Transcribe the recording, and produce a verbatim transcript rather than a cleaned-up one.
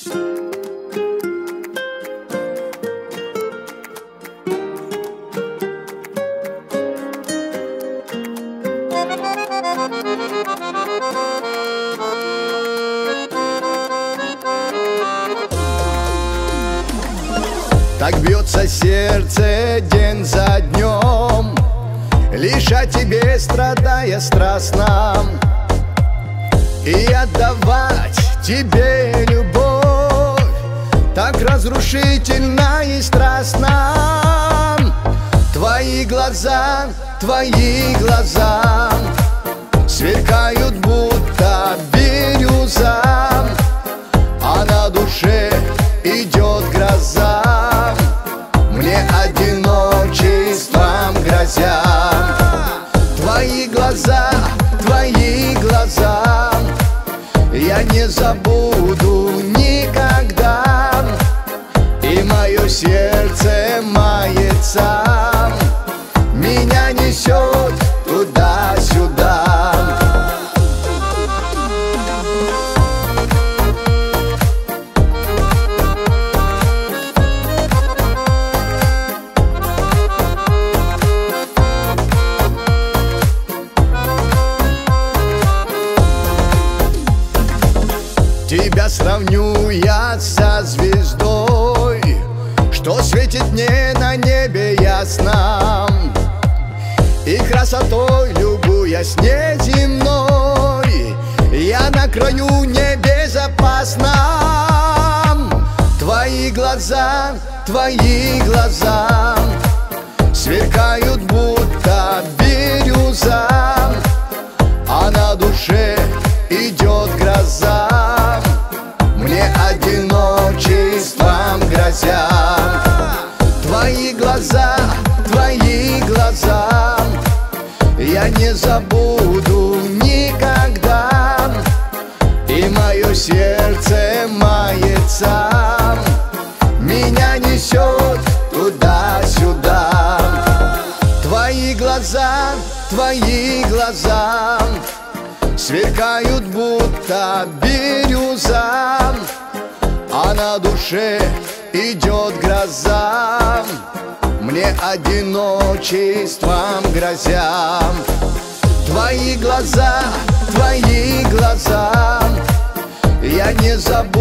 Так бьется сердце день за днем, лишь о тебе страдая страстно, и отдавать тебе любовь так разрушительно и страстно. Твои глаза, твои глаза сверкают, будто бирюза, а на душе идет гроза. Мне одиночеством грозя. Твои глаза, твои глаза я не забуду никогда, и мое сердце мается, меня несет туда-сюда. Тебя сравню я со звездой, что светит мне на небе ясном, и красотой любуясь неземной, я на краю небезопасном. Твои глаза, твои глаза сверкают, будто бирюза, а на душе идет гроза. Мне одиночеством грозя. Твои глаза, твои глаза я не забуду никогда, и мое сердце мается, меня несет туда-сюда. Твои глаза, твои глаза сверкают, будто бирюза, а на душе идет гроза. Мне одиночеством грозя. Твои глаза, твои глаза я не забуду